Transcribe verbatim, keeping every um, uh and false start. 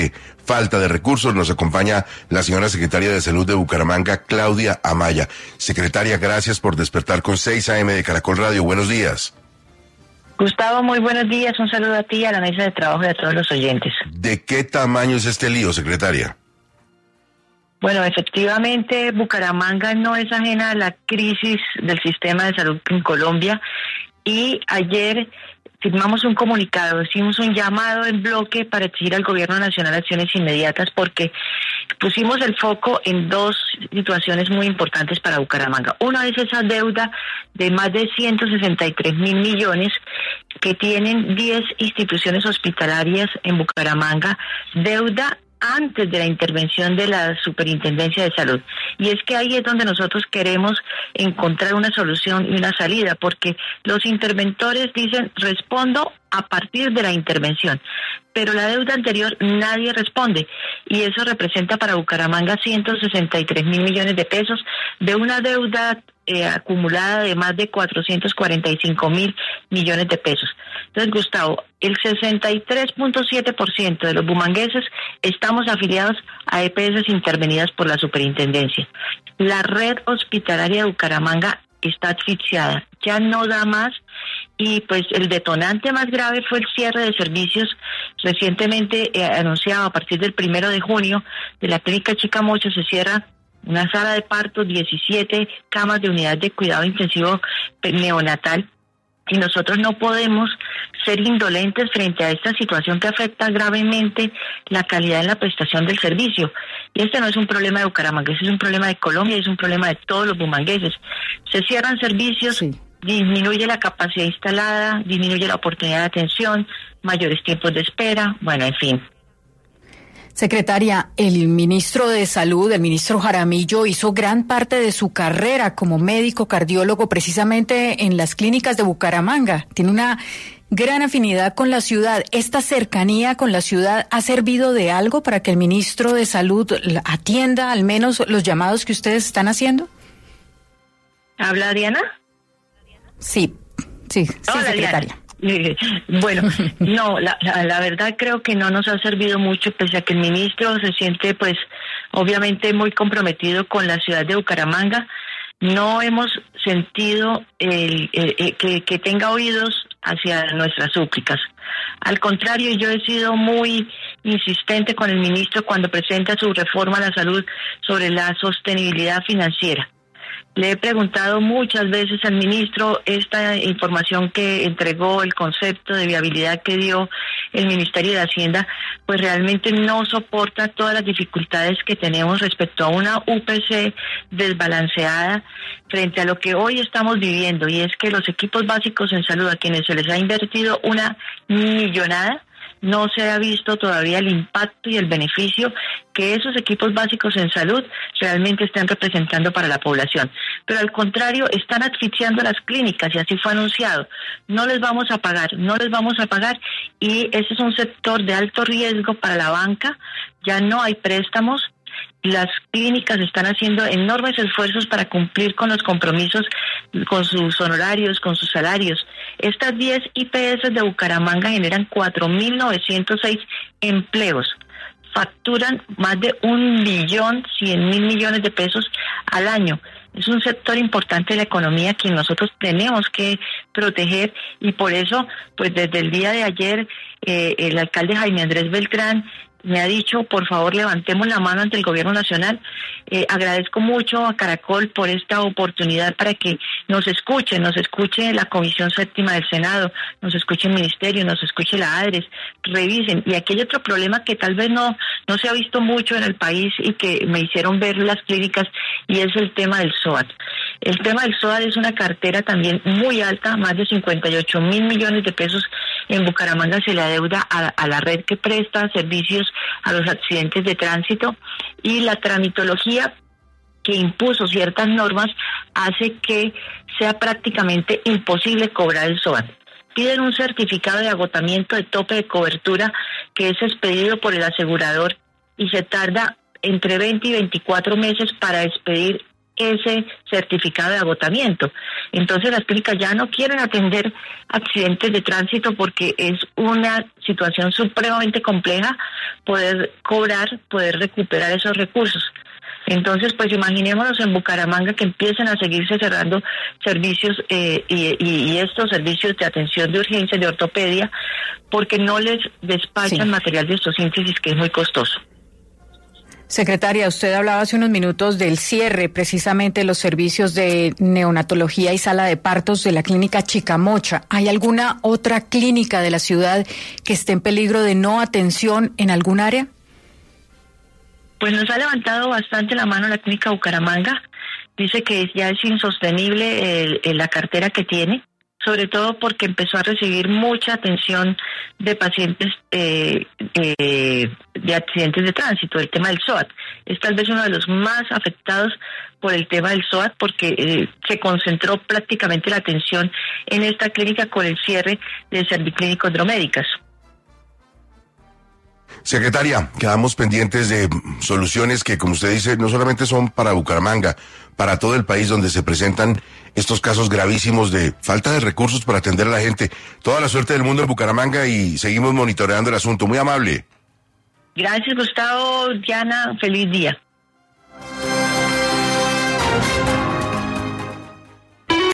falta de recursos. Nos acompaña la señora secretaria de Salud de Bucaramanga, Claudia Amaya. Secretaria, gracias por despertar con seis A M de Caracol Radio. Buenos días. Gustavo, muy buenos días. Un saludo a ti, a la mesa de trabajo y a todos los oyentes. ¿De qué tamaño es este lío, secretaria? Bueno, efectivamente, Bucaramanga no es ajena a la crisis del sistema de salud en Colombia, y ayer firmamos un comunicado, hicimos un llamado en bloque para exigir al gobierno nacional acciones inmediatas, porque pusimos el foco en dos situaciones muy importantes para Bucaramanga. Una es esa deuda de más de ciento sesenta y tres mil millones que tienen diez instituciones hospitalarias en Bucaramanga, deuda antes de la intervención de la Superintendencia de Salud. Y es que ahí es donde nosotros queremos encontrar una solución y una salida, porque los interventores dicen, respondo a partir de la intervención, pero la deuda anterior nadie responde, y eso representa para Bucaramanga ciento sesenta y tres mil millones de pesos de una deuda eh, acumulada de más de cuatrocientos cuarenta y cinco mil millones de pesos. Entonces, Gustavo, el sesenta y tres punto siete por ciento de los bumangueses estamos afiliados a E P S intervenidas por la superintendencia. La red hospitalaria de Bucaramanga está asfixiada, ya no da más, y pues el detonante más grave fue el cierre de servicios recientemente eh, anunciado. A partir del primero de junio de la clínica Chicamocha se cierra una sala de parto, diecisiete camas de unidad de cuidado intensivo neonatal, y nosotros no podemos ser indolentes frente a esta situación que afecta gravemente la calidad en la prestación del servicio. Y este no es un problema de Bucaramanga, este es un problema de Colombia, es un problema de todos los bumangueses. Se cierran servicios, sí. Disminuye la capacidad instalada, disminuye la oportunidad de atención, mayores tiempos de espera, bueno, en fin. Secretaria, el ministro de Salud, el ministro Jaramillo, hizo gran parte de su carrera como médico cardiólogo precisamente en las clínicas de Bucaramanga. Tiene una gran afinidad con la ciudad. ¿Esta cercanía con la ciudad ha servido de algo para que el ministro de Salud atienda al menos los llamados que ustedes están haciendo? ¿Habla Diana? Sí, sí, sí, Hola, secretaria. Diana. Bueno, no, la, la, la verdad creo que no nos ha servido mucho, pese a que el ministro se siente, pues, obviamente muy comprometido con la ciudad de Bucaramanga. No hemos sentido el, el, el, que, que tenga oídos hacia nuestras súplicas. Al contrario, yo he sido muy insistente con el ministro cuando presenta su reforma a la salud sobre la sostenibilidad financiera. Le he preguntado muchas veces al ministro esta información que entregó, el concepto de viabilidad que dio el Ministerio de Hacienda, pues realmente no soporta todas las dificultades que tenemos respecto a una U P C desbalanceada frente a lo que hoy estamos viviendo, y es que los equipos básicos en salud, a quienes se les ha invertido una millonada, no se ha visto todavía el impacto y el beneficio que esos equipos básicos en salud realmente están representando para la población. Pero al contrario, están asfixiando las clínicas, y así fue anunciado. No les vamos a pagar, no les vamos a pagar, y ese es un sector de alto riesgo para la banca. Ya no hay préstamos. Las clínicas están haciendo enormes esfuerzos para cumplir con los compromisos, con sus honorarios, con sus salarios. Estas diez I P S de Bucaramanga generan cuatro mil novecientos seis empleos. Facturan más de un billón cien mil millones de pesos al año. Es un sector importante de la economía que nosotros tenemos que proteger, y por eso, pues desde el día de ayer, eh, el alcalde Jaime Andrés Beltrán me ha dicho, por favor, levantemos la mano ante el gobierno nacional. Eh, agradezco mucho a Caracol por esta oportunidad para que nos escuchen, nos escuche la Comisión Séptima del Senado, nos escuche el Ministerio, nos escuche la ADRES, revisen. Y aquí hay otro problema que tal vez no, no se ha visto mucho en el país y que me hicieron ver las clínicas, y es el tema del S O A T. El tema del S O A T es una cartera también muy alta, más de cincuenta y ocho mil millones de pesos en Bucaramanga se le adeuda a, a la red que presta servicios a los accidentes de tránsito, y la tramitología que impuso ciertas normas hace que sea prácticamente imposible cobrar el S O A T. Piden un certificado de agotamiento de tope de cobertura que es expedido por el asegurador, y se tarda entre veinte y veinticuatro meses para expedir ese certificado de agotamiento. Entonces las clínicas ya no quieren atender accidentes de tránsito porque es una situación supremamente compleja poder cobrar, poder recuperar esos recursos. Entonces, pues imaginémonos en Bucaramanga que empiecen a seguirse cerrando servicios eh, y, y, y estos servicios de atención de urgencia, de ortopedia, porque no les despachan sí. material de osteosíntesis, que es muy costoso. Secretaria, usted hablaba hace unos minutos del cierre precisamente de los servicios de neonatología y sala de partos de la clínica Chicamocha. ¿Hay alguna otra clínica de la ciudad que esté en peligro de no atención en algún área? Pues nos ha levantado bastante la mano la clínica Bucaramanga. Dice que ya es insostenible el, el, la cartera que tiene, sobre todo porque empezó a recibir mucha atención de pacientes eh, eh, de accidentes de tránsito, el tema del SOAT. Es tal vez uno de los más afectados por el tema del SOAT porque eh, se concentró prácticamente la atención en esta clínica con el cierre de Serviclínicas Dromédicas. Secretaria, quedamos pendientes de soluciones que, como usted dice, no solamente son para Bucaramanga, para todo el país donde se presentan estos casos gravísimos de falta de recursos para atender a la gente. Toda la suerte del mundo en Bucaramanga y seguimos monitoreando el asunto. Muy amable. Gracias, Gustavo. Diana, feliz día.